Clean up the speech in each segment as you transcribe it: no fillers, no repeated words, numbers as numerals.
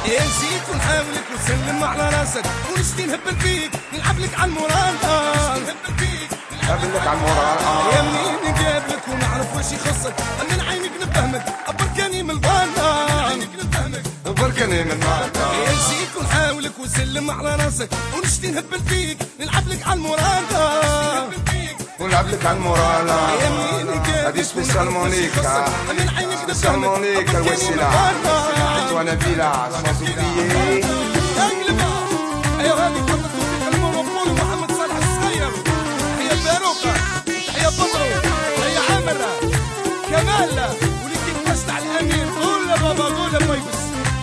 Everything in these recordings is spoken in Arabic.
يا جيت ونحاولك ونسلم على راسك ونشتي نهبل فيك نلعب لك على المورال نهبل لك على المورال يا منين نقابلك ونعرف واش يخصك من عينك نفهمك بركاني من بركاني من النار يا جيت ونحاولك ونسلم على راسك ونشتي نهبل فيك نلعب لك على المورال ونلعب لك على المورال يا منين نقابلك هادي سبيسيالمون ليك من عينك سبيسيالمون ليك الوسيلة انتو نبيلة سانس اوبليي ايوا هذه خطة توفيق المونوبول ومحمد صالح الصغير. هي باروكة هي بدرو هي عامرة كمال ولكن تشتع الامير. قول يا بابا قول يا بيبس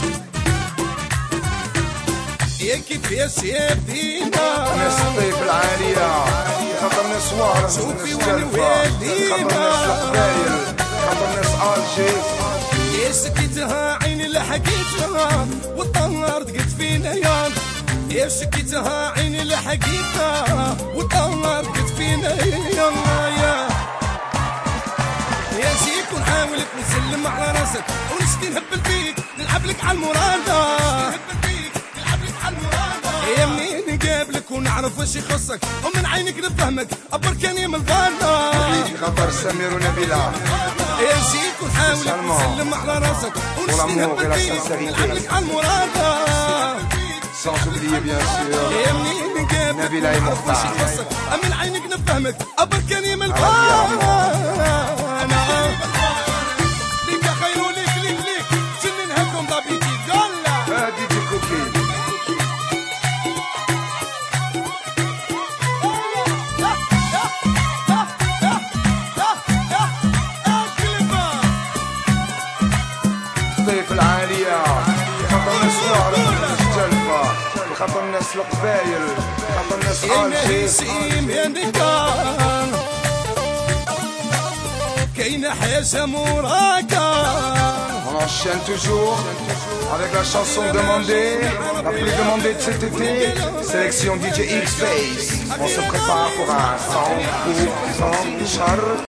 يا كيفاش يا بدينا ناس الطيف العالية خاطر ناس وهرة شوفي ناس وين جلفة خاطر ناس القبايل خاطر ناس الجيز يا شكيتها عيني اللي حكيتها والطهر دقت فينا يا شكيتها عيني اللي حكيتها والطهر دقت فينا يا جيت ونحاولك ونسلم على راسك ونشتي نهبل فيك نلعب لك على المورال يا منين نقابلك ونعرف واش يخصك ومن عينك نفهمك بركاني من الظالة خاطر سمير ونبيلة يا جيت ونحاولك ونسلم على راسك ونشتي نهبل فيك نلعب لك على المورال sans oublier bien sûr يا منين نقابلك نبيلة ونعرف واش مختار يخصك من عينك نفهمك بركاني من الظالة ليك يا خير ليك شنو نهبكم ضبيتي قول هادي دي كوكي الطيف العالية خاطر ناس وهرة ناس جلفة خاطر الناس القبايل خاطر الناس الجيز كاينة حاجة موراكا. On enchaîne toujours avec la chanson demandée, la plus demandée de cet été, sélection DJ X-Face. On se prépare pour un 100% char.